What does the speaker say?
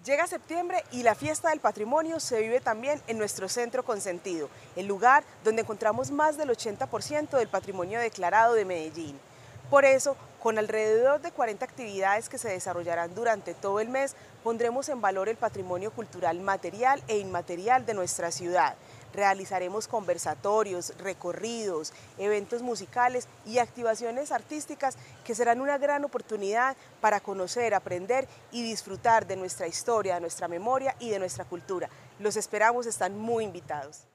Llega septiembre y la fiesta del patrimonio se vive también en nuestro centro consentido, el lugar donde encontramos más del 80% del patrimonio declarado de Medellín. Por eso, con alrededor de 40 actividades que se desarrollarán durante todo el mes, pondremos en valor el patrimonio cultural material e inmaterial de nuestra ciudad. Realizaremos conversatorios, recorridos, eventos musicales y activaciones artísticas que serán una gran oportunidad para conocer, aprender y disfrutar de nuestra historia, de nuestra memoria y de nuestra cultura. Los esperamos, están muy invitados.